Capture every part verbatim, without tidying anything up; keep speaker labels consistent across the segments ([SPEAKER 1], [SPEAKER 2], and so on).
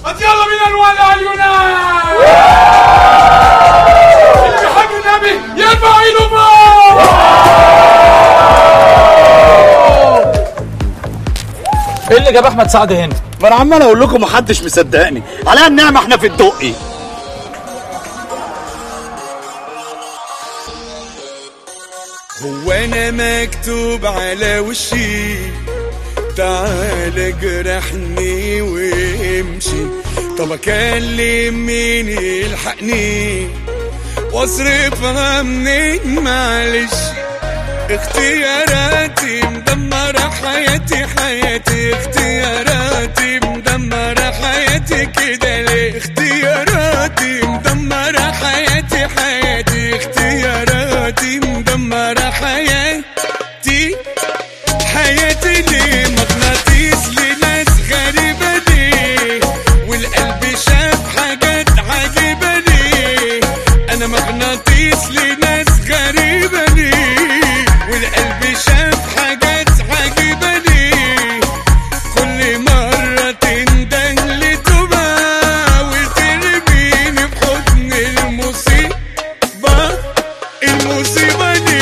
[SPEAKER 1] يلا بينا نولع اليونان. اللي بيحب النبي يرفع ايده فوق.
[SPEAKER 2] ايه اللي جاب احمد سعد هنا؟
[SPEAKER 3] ما انا عمال اقول لكم محدش مصدقني. عليها النعمه احنا في الدقي.
[SPEAKER 4] هو انا مكتوب على وشي تعال جرحني وامشي. طب اكلم مين يلحقني واصرفها منين؟ معلش اختياراتي مدمرة حياتي حياتي اختياراتي مدمرة حياتي كده ليه؟ اختياراتي مدمرة حياتي حياتي اختياراتي مدمرة حياتي حياتي ليه؟ مغناطيس لناس غريبة ليه؟ والقلب شاف حاجات عجيبة ليه؟ أنا مغناطيس لناس غريبة ليه؟ والقلب شاف حاجات عجيبة ليه؟ كل مرة تندن لتوبة وترميني في حضن المصيبة المصيبة دي.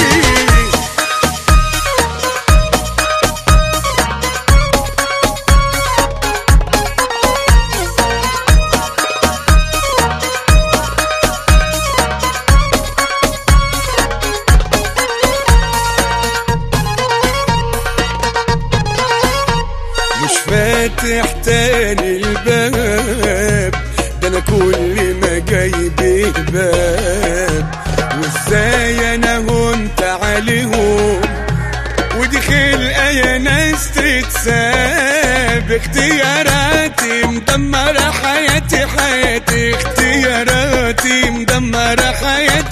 [SPEAKER 4] مش فاتح تاني الباب ده انا كل ما جايب باب. وازاي انا هنت عليهم ودي خلقه يا ناس تتساب. اختياراتي مدمره حياتي حياتي اختياراتي مدمره حياتي